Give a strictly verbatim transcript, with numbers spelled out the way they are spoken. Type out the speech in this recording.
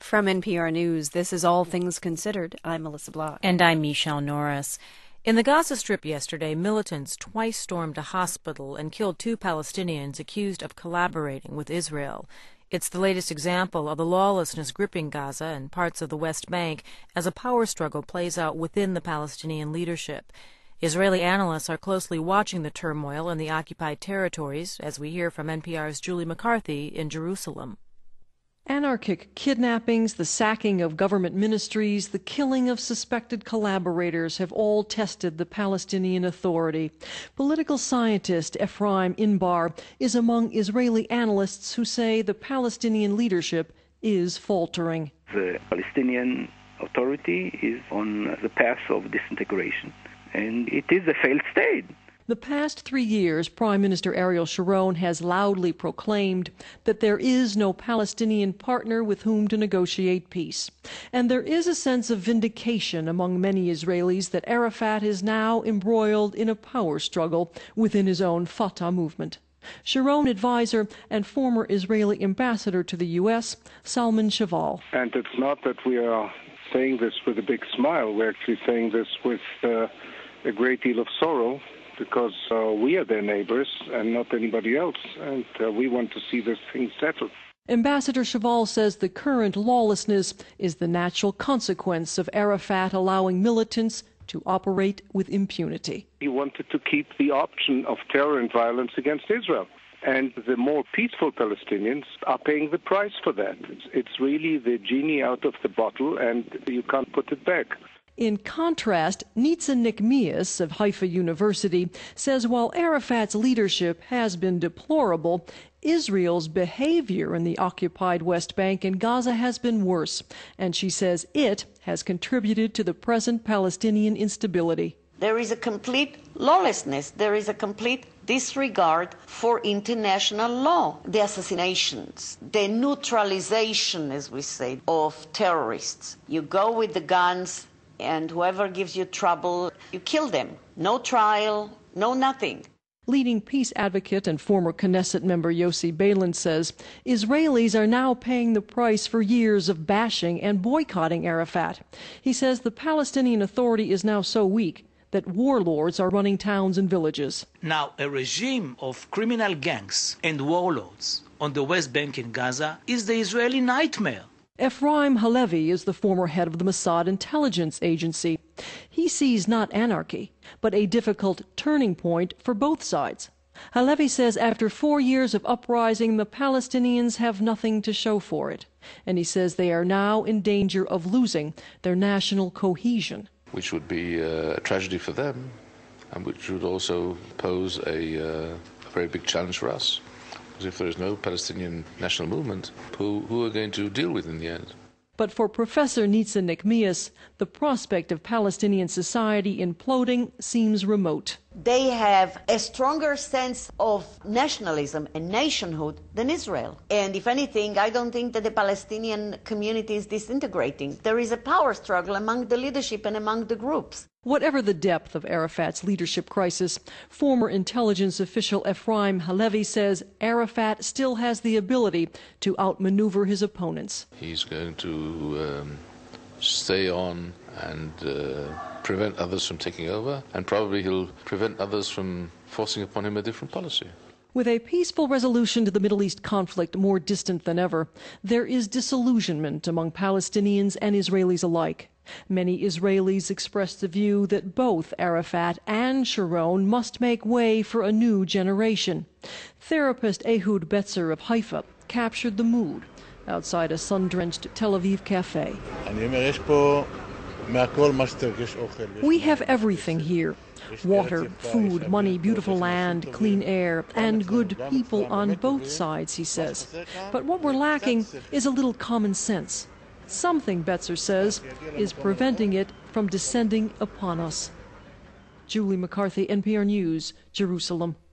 From N P R News, this is All Things Considered. I'm Melissa Block. And I'm Michelle Norris. In the Gaza Strip yesterday, militants twice stormed a hospital and killed two Palestinians accused of collaborating with Israel. It's the latest example of the lawlessness gripping Gaza and parts of the West Bank as a power struggle plays out within the Palestinian leadership. Israeli analysts are closely watching the turmoil in the occupied territories, as we hear from N P R's Julie McCarthy in Jerusalem. Anarchic kidnappings, the sacking of government ministries, the killing of suspected collaborators have all tested the Palestinian Authority. Political scientist Ephraim Inbar is among Israeli analysts who say the Palestinian leadership is faltering. The Palestinian Authority is on the path of disintegration, and it is a failed state. The past three years, Prime Minister Ariel Sharon has loudly proclaimed that there is no Palestinian partner with whom to negotiate peace. And there is a sense of vindication among many Israelis that Arafat is now embroiled in a power struggle within his own Fatah movement. Sharon advisor and former Israeli ambassador to the U S, Salman Shaval. And it's not that we are saying this with a big smile. We're actually saying this with uh, a great deal of sorrow, because uh, we are their neighbors and not anybody else, and uh, we want to see this thing settled. Ambassador Shaval says the current lawlessness is the natural consequence of Arafat allowing militants to operate with impunity. He wanted to keep the option of terror and violence against Israel. And the more peaceful Palestinians are paying the price for that. It's, it's really the genie out of the bottle, and you can't put it back. In contrast, Nitza Nikmias of Haifa University says while Arafat's leadership has been deplorable, Israel's behavior in the occupied West Bank and Gaza has been worse, and she says it has contributed to the present Palestinian instability. There is a complete lawlessness. There is a complete disregard for international law. The assassinations, the neutralization, as we say, of terrorists. You go with the guns, and whoever gives you trouble, you kill them. No trial, no nothing. Leading peace advocate and former Knesset member Yossi Beilin says Israelis are now paying the price for years of bashing and boycotting Arafat. He says the Palestinian Authority is now so weak that warlords are running towns and villages. Now, a regime of criminal gangs and warlords on the West Bank in Gaza is the Israeli nightmare. Ephraim Halevi is the former head of the Mossad intelligence agency. He sees not anarchy, but a difficult turning point for both sides. Halevi says after four years of uprising, the Palestinians have nothing to show for it. And he says they are now in danger of losing their national cohesion. Which would be a tragedy for them, and which would also pose a, uh, a very big challenge for us. Because if there is no Palestinian national movement, who, who are going to deal with in the end? But for Professor Nitza Nikmias, the prospect of Palestinian society imploding seems remote. They have a stronger sense of nationalism and nationhood than Israel. And if anything, I don't think that the Palestinian community is disintegrating. There is a power struggle among the leadership and among the groups. Whatever the depth of Arafat's leadership crisis, former intelligence official Ephraim Halevi says Arafat still has the ability to outmaneuver his opponents. He's going to um, stay on and uh, prevent others from taking over, and probably he'll prevent others from forcing upon him a different policy. With a peaceful resolution to the Middle East conflict more distant than ever, there is disillusionment among Palestinians and Israelis alike. Many Israelis express the view that both Arafat and Sharon must make way for a new generation. Therapist Ehud Betzer of Haifa captured the mood outside a sun-drenched Tel Aviv cafe. We have everything here. Water, food, money, beautiful land, clean air, and good people on both sides, he says. But what we're lacking is a little common sense. Something, Betzer says, is preventing it from descending upon us. Julie McCarthy, N P R News, Jerusalem.